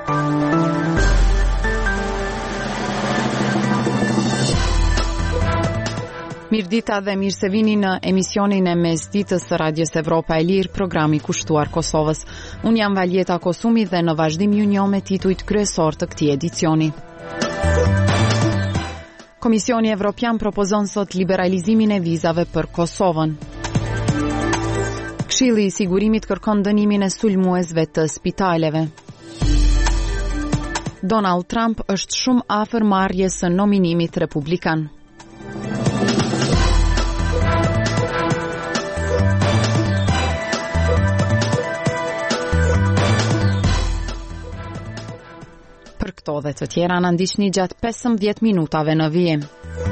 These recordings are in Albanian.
Mirdita dhe mirë se vini në emisionin e mesditës së Radios Evropa e Lirë, programi kushtuar Kosovës. Unë jam Valjeta Kosumi dhe në vazhdim ju njoh me titujt kryesor të këtij edicioni. Komisioni Evropian propozon sot liberalizimin e vizave për Kosovën. Këshilli i Sigurimit kërkon dënimin e sulmuesve të spitaleve. Donald Trump është shumë afër marrjes së nominimit republikan. Për këto dhe të tjera në ndiqni gjatë 15 minutave në vijim.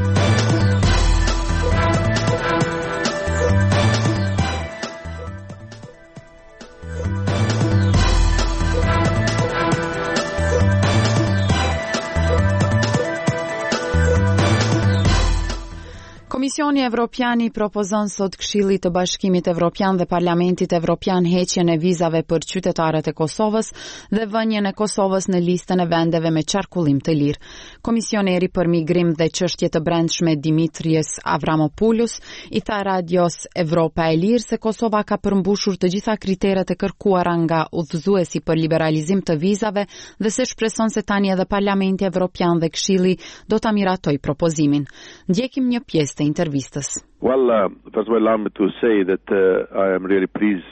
Komisioni Evropian i propozon sot Këshillit të Bashkimit Evropian dhe Parlamentit Evropian heqjen e vizave për qytetarët e Kosovës dhe vënien e Kosovës në listën e vendeve me qarkullim të lirë. Komisioneri për migrim dhe çështje të brendshme Dimitrios Avramopoulos i tha Radios Evropa e Lirë se Kosova ka përmbushur të gjitha kriteret e kërkuara nga udhëzuesi për liberalizim të vizave dhe se shpreson se tani edhe Parlamenti Evropian dhe Këshilli do ta miratojë propozimin. Ndjekim një pjesë të intervistës. Well, first of all, allow me to say that I am really pleased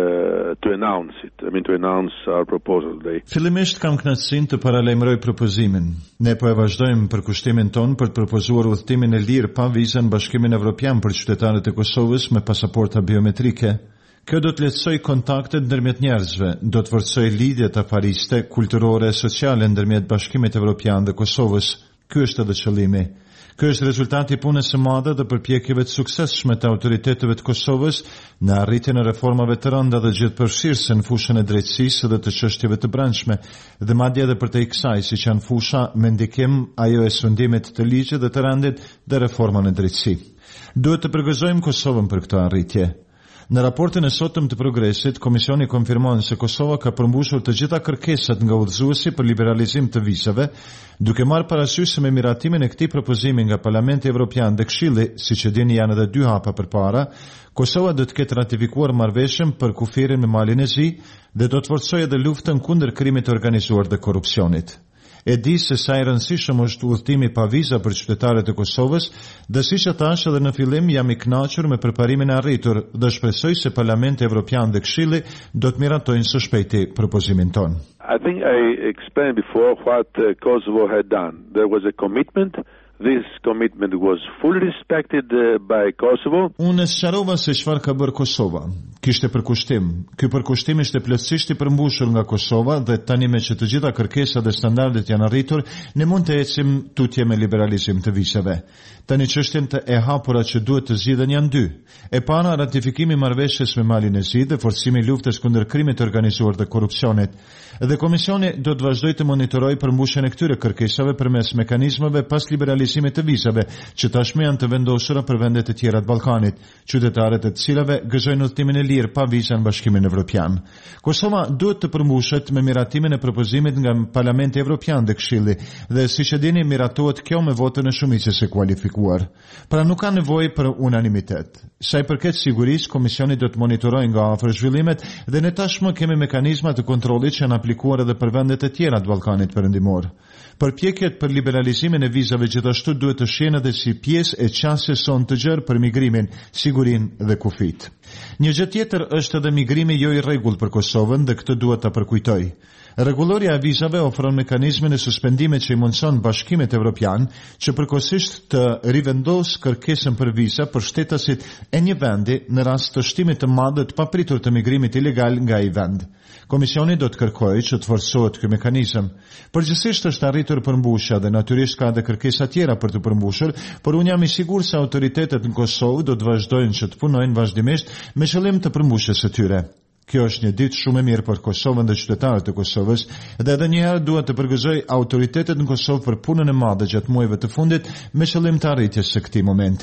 to announce it. I mean, to announce our proposal today. Fillimisht kam kënaqësinë të paralajmëroj propozimin. Ne po e vazhdojmë përkushtimin ton për të propozuar udhëtimin e lirë pa vizë në Bashkimin Evropian për qytetarët e Kosovës me pasaporta biometrike. Kjo do të lehtësoj kontaktet ndërmjet njerëzve, do të forcojë lidhjet afariste, kulturore e sociale ndërmjet Bashkimit Evropian dhe Kosovës. Ky është edhe qëllimi. Ky është rezultati i punës së madhe dhe përpjekjeve të suksesshme të autoriteteve të Kosovës në arritjen e reformave të rënda dhe gjithëpërfshirëse në fushën e drejtësisë dhe të çështjeve të brendshme, dhe madje edhe përtej kësaj, siç janë fusha me ndikim ajo e sundimit të ligjit dhe të rendit dhe reformën e drejtësi. Duhet të përgëzojmë Kosovën për këtë arritje. Në raportin e sotëm të progresit, Komisioni konfirmon se Kosova ka përmbushur të gjitha kërkesat nga udhëzuesi për liberalizim të vizave, duke marrë parasysh se me miratimin e këtij propozimi nga Parlamenti Evropian dhe Këshilli, siç e dini janë edhe 2 hapa përpara, Kosova do të ketë ratifikuar marrëveshjen për kufirin me Malin e Zi dhe do të forcojë edhe luftën kundër krimit të organizuar dhe korrupsionit. E di se sa i rëndësishëm është udhëtimi pa viza për qytetarët e Kosovës, dhe siç e thash edhe në fillim, jam i kënaqur me përparimin e arritur dhe shpresoj se Parlamenti Evropian dhe Këshilli do të miratojnë së shpejti propozimin ton. I think I explained before what Kosovo had done. There was a commitment. This commitment was fully respected by Kosovo. Unë sqarova se çfarë ka bërë Kosova. Kishte përkushtim. Ky përkushtim ishte plotësisht i përmbushur nga Kosova dhe tani me që të gjitha kërkesat dhe standardet janë arritur, ne mund të ecim tutje me liberalizim të vizave. Tani çështjen e hapura që duhet të zgjidhen janë 2. E para, ratifikimi i marrëveshjes me Malin e Zi dhe forcimi i luftës kundër krimit të organizuar dhe korrupsionit. Dhe Komisioni do të vazhdojë të monitorojë përmbushjen e këtyre kërkesave përmes mekanizmave pas liberalizimit të vizave, që tashmë janë të vendosura për vendet e tjera të Ballkanit, qytetarët e të cilave gëzojnë udhëtimin e lirë pa vizë në Bashkimin Evropian. Kosova duhet të përmbushet me miratimin e propozimit nga Parlamenti Evropian dhe Këshilli, dhe siç e dini miratohet kjo me votën e shumicës së kualifikuar. Pra nuk ka nevojë për unanimitet. Sa i përket sigurisë, Komisioni do të monitorojë nga afër zhvillimet dhe ne tashmë kemi mekanizma të kontrollit që janë aplikuar edhe për vendet e tjera të Ballkanit Perëndimor. Përpjekjet për liberalizimin e vizave gjithashtu duhet të shihen edhe si pjesë e qasjes son të gjerë për migrimin, sigurinë dhe kufit. Një gjë tjetër është edhe migrimi jo i rregullt për Kosovën dhe këtë duhet ta përkujtoj. Rregulloria e vizave ofron mekanizmin e suspendimit që i mundson Bashkimit Evropian që përkohësisht të rivendos kërkesën për viza për shtetasit e një vendi në rast të shtimit të madh të papritur të migrimit ilegal nga ai vend. Komisioni do të kërkojë që të forcohet ky mekanizëm. Përgjithsisht është arritur përmbushja dhe natyrisht ka edhe kërkesa tjera për të përmbushur, por unë jam i sigurt se autoritetet në Kosovë do të vazhdojnë që të punojnë vazhdimisht me qëllim të përmbushjes së tyre. Kjo është një ditë shumë e mirë për Kosovën dhe qytetarët e Kosovës, dhe edhe një herë duhet të përgëzoj autoritetet në Kosovë për punën e madhe gjatë muajve të fundit me qëllim të arritjes së këtij momenti.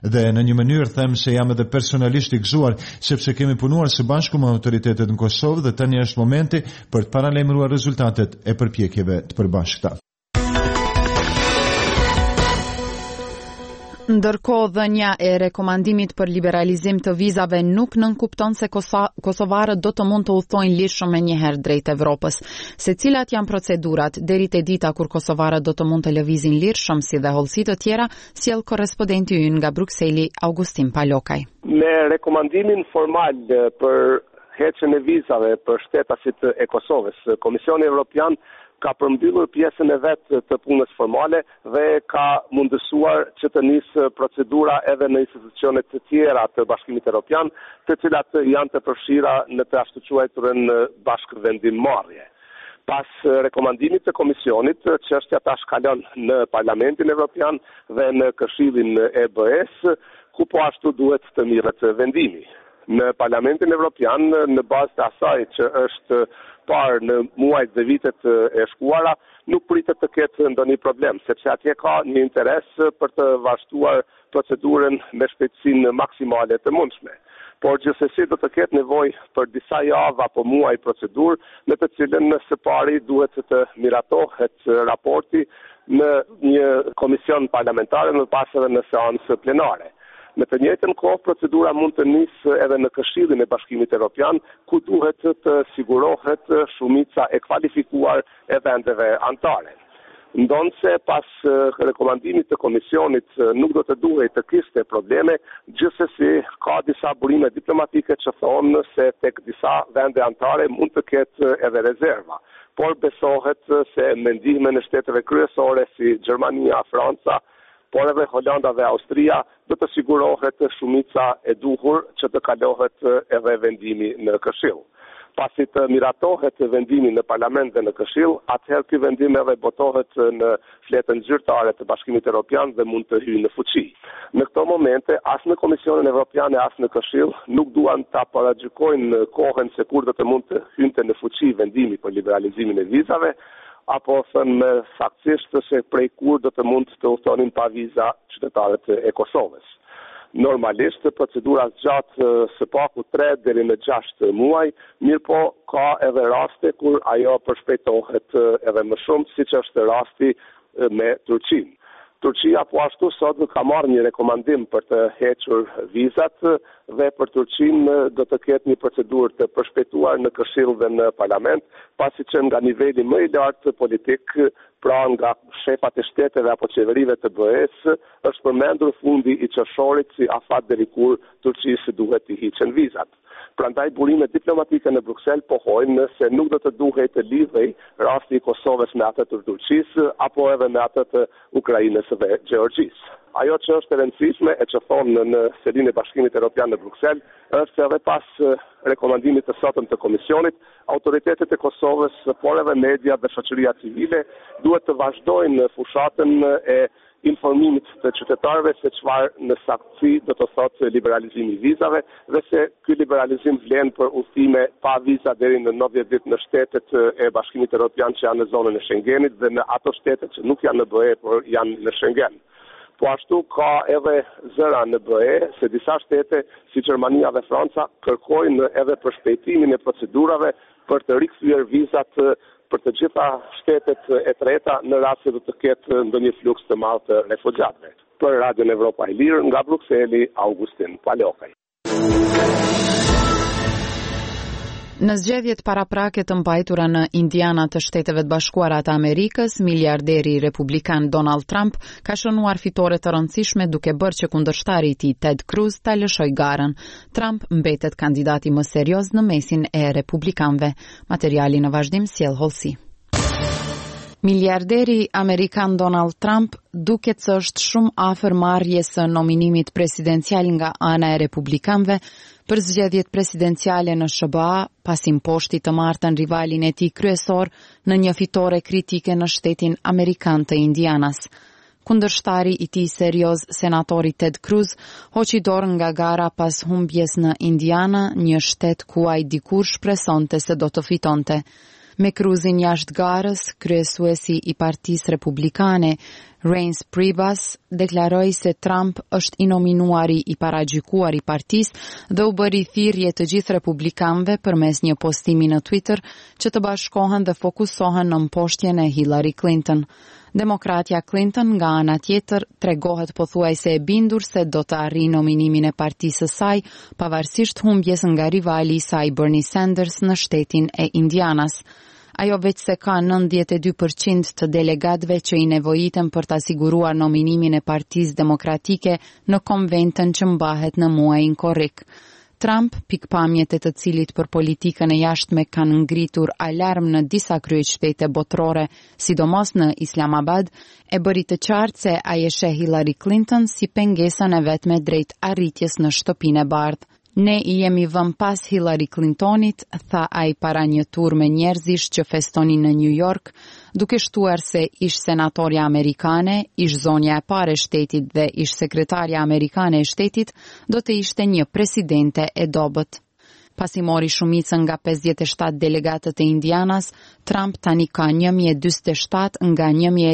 Dhe në një mënyrë them se jam edhe personalisht I gëzuar sepse kemi punuar së bashku me autoritetet në Kosovë dhe tani është momenti për të paralajmëruar rezultatet e përpjekjeve të përbashkëta. Ndërkohë, dhënia e rekomandimit për liberalizim të vizave nuk nënkupton se kosovarët do të mund të udhtojnë lirshëm menjëherë drejt Evropës. Se cilat janë procedurat deri te dita kur kosovarët do të mund të lëvizin lirshëm si dhe hollësi të tjera, sjell korrespondenti ynë nga Brukseli, Augustin Palokaj. Me rekomandimin formal për heqjen e vizave për shtetasit e Kosovës, Komisioni Evropian ka përmbyllur pjesën e vetë të punës formale dhe ka mundësuar që të nisë procedura edhe në institucionet të tjera të Bashkimit Evropian, të cilat janë të përfshira në të ashtuquajturën bashkëvendimmarrje. Pas rekomandimit të Komisionit, çështja tash kalon në Parlamentin Evropian dhe në Këshillin e BE-s, ku po ashtu duhet të mirret vendimi. Në Parlamentin Evropian, në bazë të asaj që është parë në muajt dhe vitet e shkuara, nuk pritet të ketë ndonjë problem, sepse atje ka një interes për të vazhduar procedurën me shpejtësinë maksimale të mundshme. Por gjithsesi do të ketë nevojë për disa javë apo muaj procedurë, në të cilën së pari duhet të miratohet raporti në një komision parlamentare më pas edhe në seancë plenare. Në të njëjtën kohë, procedura mund të nisë edhe në Këshillin e Bashkimit Evropian, ku duhet të sigurohet shumica e kvalifikuar e vendeve anëtare. Ndonse pas rekomandimit të Komisionit nuk do të duhej të kishte probleme, gjithsesi ka disa burime diplomatike që thonë se tek disa vende anëtare mund të ketë edhe rezerva. Por besohet se me ndihmën e shteteve kryesore si Gjermania, Franca, por edhe Holanda dhe Austria do të sigurohet shumica e duhur që të kalohet edhe vendimi në Këshill. Pasi të miratohet vendimi në Parlament dhe në Këshill, atëherë ky vendim edhe botohet në fletën zyrtare të Bashkimit Evropian dhe mund të hyjë në fuqi. Në këto momente, as në Komisionin Evropian e as në Këshill nuk duan ta paragjykojnë kohën se kur do të mund të hynte në fuqi vendimi për liberalizimin e vizave, apo thënë me saktësisht se prej kur do të mund të udhtonin pa viza qytetarët e Kosovës. Normalisht, procedura zgjat së paku 3 deri në 6 muaj, mirë po ka edhe raste kur ajo përshpejtohet edhe më shumë, siç është rasti me Turqinë. Turqia po ashtu sot ka marrë një rekomandim për të hequr vizat dhe për Turqinë do të ketë një procedurë të përshpejtuar në Këshill dhe në Parlament, pasi që nga niveli më I lartë politik, pra nga shefat e shteteve apo qeverive të BE-s, është përmendur fundi I qershorit si afat deri kur Turqisë duhet I hiqen vizat. Prandaj burime diplomatike në Bruksel pohojnë se nuk do të duhej të lidhej rasti I Kosovës me atë të Turqisë apo edhe me atë të Ukrainës dhe Gjeorgjisë. Ajo që është e rëndësishme e që thonë në selin e Bashkimit Evropian në Bruksel është se edhe pas rekomandimit të sotëm të Komisionit, autoritetet e Kosovës, por edhe media dhe shoqëria civile duhet të vazhdojnë fushatën e informimit të qytetarëve se çfarë në saktësi do të thotë liberalizimi I vizave dhe se ky liberalizim vlen për udhëtime pa viza deri në 90 ditë në shtetet e Bashkimit Evropian që janë në zonën e Schengenit dhe në ato shtete që nuk janë në BE por janë në Schengen. Po ashtu ka edhe zëra në BE se disa shtete si Gjermania dhe Franca kërkojnë edhe përshpejtimin e procedurave për të rikthyer vizat për të gjitha shtetet e treta në rast se do të ketë ndonjë fluks të madh të refugjatëve. Për Radion Evropa e Lirë nga Brukseli, Augustin Palokaj. Në zgjedhjet paraprake të mbajtura në Indiana të Shteteve të Bashkuara të Amerikës, miliarderi republikan Donald Trump ka shënuar fitore të rëndësishme duke bërë që kundërshtari I tij Ted Cruz ta lëshojë garën. Trump mbetet kandidati më serioz në mesin e republikanëve. Materiali në vazhdim sjell hollësi. Miliarderi amerikan Donald Trump duket se është shumë afër marrjes së nominimit presidencial nga ana e republikanëve për zgjedhjet presidenciale në SBA, pasi mposhti të martën rivalin e tij kryesor në një fitore kritike në shtetin amerikan të Indianas. Kundërshtari I tij serioz, senatori Ted Cruz, hoqi dorë nga gara pas humbjes në Indiana, një shtet ku ai dikur shpresonte se do të fitonte. Me Cruzin jashtë garës, kryesuesi I Partisë Republikane, Reince Priebus deklaroi se Trump është i nominuari i paragjykuar i partisë dhe u bëri thirrje të gjithë republikanëve përmes një postimi në Twitter që të bashkohen dhe fokusohen në mposhtjen e Hillary Clinton. Demokratja Clinton nga ana tjetër tregohet pothuajse e bindur se do të arrijë nominimin e partisë së saj, pavarësisht humbjes nga rivali i saj Bernie Sanders në shtetin e Indianas. Ajo veç se ka 92% të delegatëve që i nevojiten për të siguruar nominimin e Partisë Demokratike në konventën që mbahet në muajin korrik. Trump, pikpamjet e të cilit për politikën e jashtme kanë ngritur alarm në disa kryeqytete botërore, sidomos në Islamabad, e bëri të qartë se ai e sheh Hillary Clinton si pengesën e vetme drejt arritjes në shtëpinë e bardhë. Ne I jemi vënë pas Hillary Clintonit, tha ai para një turme njerëzish që festonin në New York, duke shtuar se ish senatorja amerikane, ish zonja e parë e shtetit dhe ish sekretarja amerikane e shtetit do të ishte një presidente e dobët. Pasi mori shumicën nga 57 delegatët e Indianas, Trump tani ka 1047 nga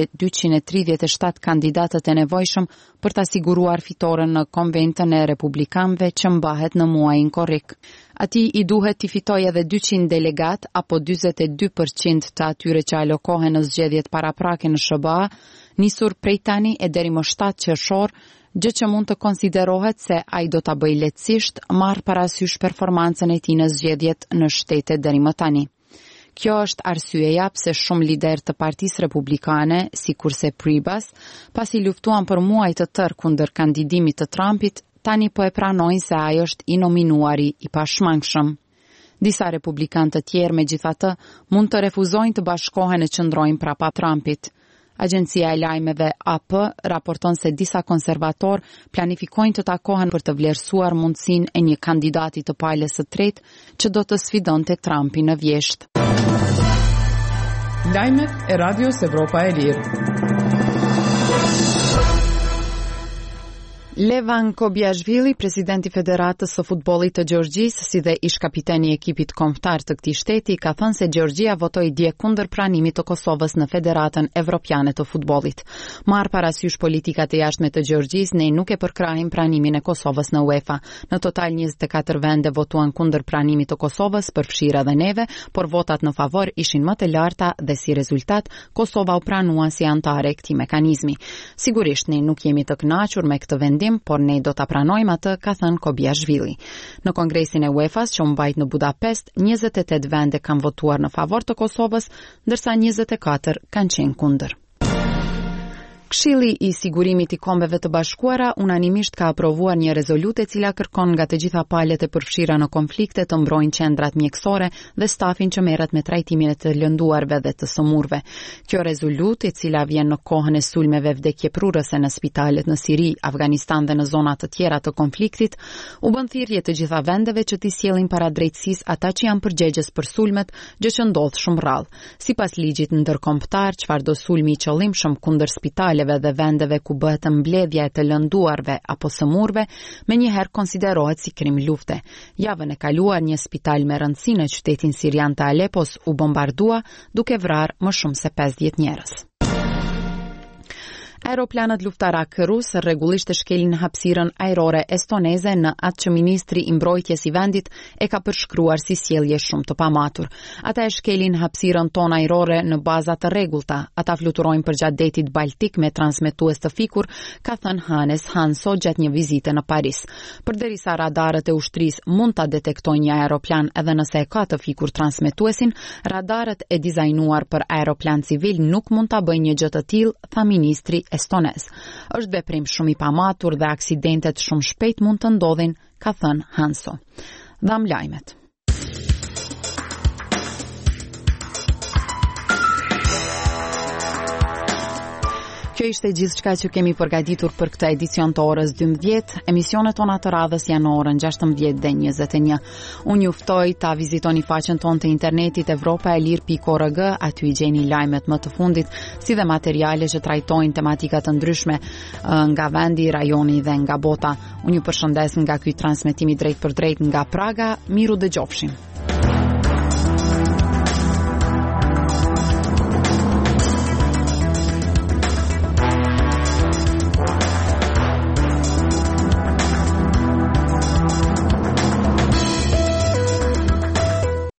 1237 kandidatët e nevojshëm për të siguruar fitoren në konventën e republikanëve që mbahet në muajin korrik. Atij I duhet të fitojë edhe 200 delegat apo 42% të atyre që alokohen në zgjedhjet paraprake në SBA, nisur prej tani e deri më 7 qershor, gjë që mund të konsiderohet se ai do ta bëjë lehtësisht marrë parasysh performancën e tij në zgjedhjet në shtete deri më tani. Kjo është arsyeja pse shumë lider të Partisë Republikane, sikurse Priebus, pasi luftuan për muaj të tërë kundër kandidimit të Trumpit, tani po e pranojnë se ai është I nominuari I pashmangshëm. Disa republikanë të tjerë megjithatë mund të refuzojnë të bashkohen e qëndrojnë prapa Trumpit. Agjencia e lajmeve AP raporton se disa konservator planifikojnë të takohen për të vlerësuar mundësinë e një kandidati të palës së tretë që do të sfidonte Trumpin në vjeshtë. Lajmet e Radios Evropa e Lirë. Levan Kobiashvili, presidenti Federatës së futbollit të Gjeorgjisë, si dhe ish kapiteni I ekipit kombëtar të këtij shteti, ka thënë se Gjeorgjia votoi dje kundër pranimit të Kosovës në Federatën Evropiane të futbollit. Marr parasysh politikat e jashtme të Gjeorgjisë, ne nuk e përkrahim pranimin e Kosovës në UEFA. Në total 24 vende votuan kundër pranimit të Kosovës, përfshirë edhe neve, por votat në favor ishin më të larta dhe si rezultat Kosova u pranua si antare e këtij mekanizmi. Sigurisht ne nuk jemi të kënaqur me këtë vendim, por ne do ta pranojmë atë, ka thënë Kobiashvili. Në kongresin e UEFA-s që u mbajt në Budapest, 28 vende kanë votuar në favor të Kosovës, ndërsa 24 kanë qenë kundër. Këshilli I Sigurimit I Kombeve të Bashkuara unanimisht ka aprovuar një rezolutë e cila kërkon nga të gjitha palët e përfshira në konflikte të mbrojnë qendrat mjekësore dhe stafin që merret me trajtimin e të lënduarve dhe të sëmurve. Kjo rezolutë, e cila vjen në kohën e sulmeve vdekjeprurëse në spitalet në Siri, Afganistan dhe në zona të tjera të konfliktit, u bën thirrje të gjitha vendeve që t'i sjellin para drejtësisë ata që janë përgjegjës për sulmet, gjë që ndodh shumë rrallë. Sipas ligjit ndërkombëtar, çfarëdo sulmi I qëllimshëm kundër spitaleve dhe vendeve ku bëhet mbledhja e të lënduarve apo sëmurve, menjëherë konsiderohet si krim lufte. Javën e kaluar një spital me rëndësi në qytetin sirian të Alepos u bombardua, duke vrarë më shumë se 50 njerëz. Aeroplanët luftarak rus rregullisht e shkelin hapësirën ajrore estoneze në atë që ministri I mbrojtjes I vendit e ka përshkruar si sjellje shumë të pamatur. Ata e shkelin hapësirën tonë ajrore në baza të rregullta. Ata fluturojnë përgjatë detit Baltik me transmetues të fikur, ka thënë Hannes Hanso gjatë një vizite në Paris. Përderisa radarët e ushtrisë mund ta detektojnë një aeroplan edhe nëse e ka të fikur transmetuesin, radarët e dizajnuar për aeroplan civil nuk mund ta bëjnë një gjë të tillë, tha ministri estonez. Është veprim shumë I pamatur dhe aksidentet shumë shpejt mund të ndodhin, ka thënë Hanso. Dham lajmet. Kjo ishte gjithçka që kemi përgatitur për këtë edicion të orës 12. Emisionet tona të radhës janë në orën 16 dhe 21. Unë ju ftoj ta vizitoni faqen tonë të internetit evropaelir.org, aty I gjeni lajmet më të fundit, si dhe materiale që trajtojnë tematika të ndryshme nga vendi, rajoni dhe nga bota. Unë ju përshëndes nga ky transmetimi drejt për drejt nga Praga. Miru dëgjofshim.